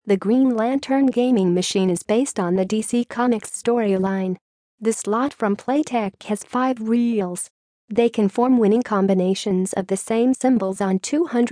The Green Lantern gaming machine is based on the DC Comics storyline. The slot from Playtech has 5 reels. They can form winning combinations of the same symbols on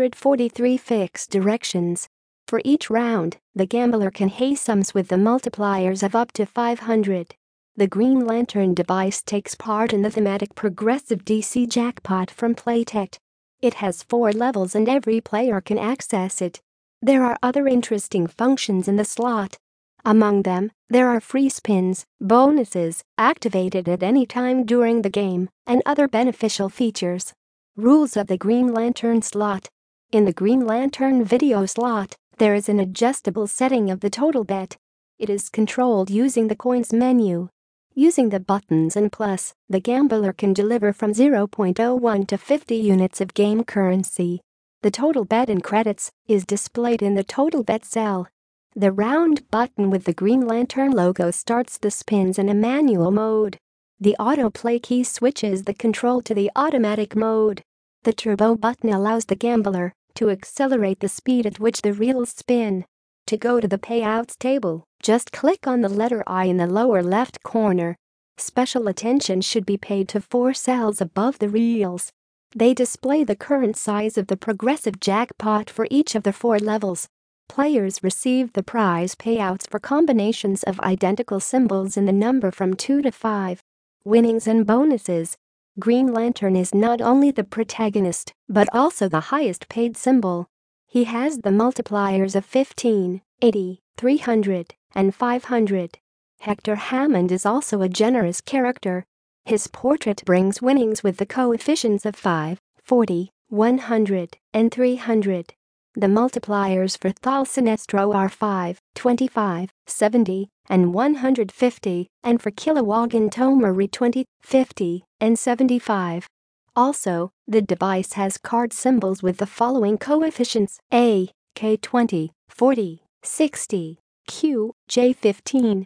243 fixed directions. For each round, the gambler can haze sums with the multipliers of up to 500. The Green Lantern device takes part in the thematic progressive DC jackpot from Playtech. It has 4 levels and every player can access it. There are other interesting functions in the slot. Among them, there are free spins, bonuses, activated at any time during the game, and other beneficial features. Rules of the Green Lantern slot. In the Green Lantern video slot, there is an adjustable setting of the total bet. It is controlled using the coins menu. Using the buttons and plus, the gambler can deliver from 0.01 to 50 units of game currency. The total bet in credits is displayed in the total bet cell. The round button with the Green Lantern logo starts the spins in a manual mode. The autoplay key switches the control to the automatic mode. The turbo button allows the gambler to accelerate the speed at which the reels spin. To go to the payouts table, just click on the letter I in the lower left corner. Special attention should be paid to 4 cells above the reels. They display the current size of the progressive jackpot for each of the 4 levels. Players receive the prize payouts for combinations of identical symbols in the number from 2 to 5. Winnings and bonuses. Green Lantern is not only the protagonist, but also the highest paid symbol. He has the multipliers of 15, 80, 300, and 500. Hector Hammond is also a generous character. His portrait brings winnings with the coefficients of 5, 40, 100, and 300. The multipliers for Thal Sinestro are 5, 25, 70, and 150, and for Kilowog Tomari 20, 50, and 75. Also, the device has card symbols with the following coefficients: A, K20, 40, 60, Q, J15,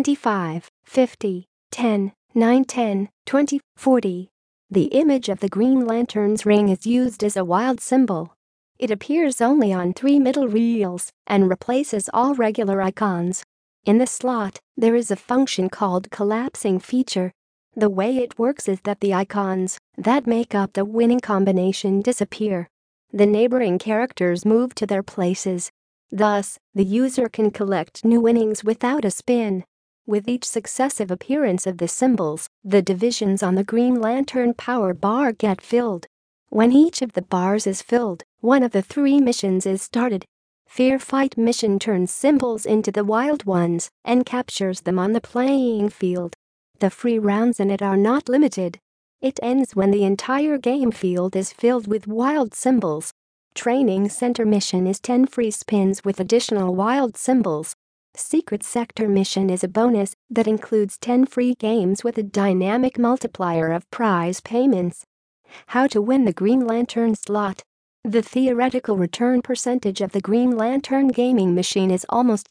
25, 50, 10, 9, 10, 20, 40. The image of the Green Lantern's ring is used as a wild symbol. It appears only on 3 middle reels and replaces all regular icons. In the slot, there is a function called collapsing feature. The way it works is that the icons that make up the winning combination disappear. The neighboring characters move to their places. Thus, the user can collect new winnings without a spin. With each successive appearance of the symbols, the divisions on the Green Lantern power bar get filled. When each of the bars is filled, one of the 3 missions is started. Fear Fight mission turns symbols into the wild ones and captures them on the playing field. The free rounds in it are not limited. It ends when the entire game field is filled with wild symbols. Training Center mission is 10 free spins with additional wild symbols. Secret Sector mission is a bonus that includes 10 free games with a dynamic multiplier of prize payments. How to win the Green Lantern slot. The theoretical return percentage of the Green Lantern gaming machine is almost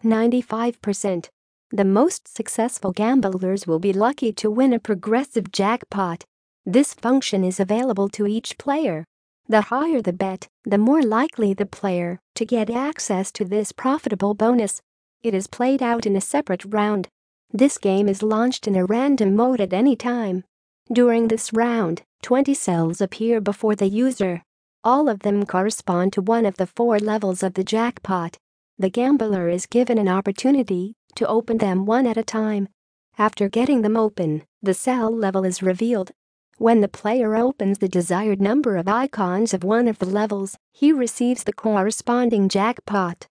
95%. The most successful gamblers will be lucky to win a progressive jackpot. This function is available to each player. The higher the bet, the more likely the player to get access to this profitable bonus. It is played out in a separate round. This game is launched in a random mode at any time. During this round, 20 cells appear before the user. All of them correspond to one of the 4 levels of the jackpot. The gambler is given an opportunity to open them one at a time. After getting them open, the cell level is revealed. When the player opens the desired number of icons of one of the levels, he receives the corresponding jackpot.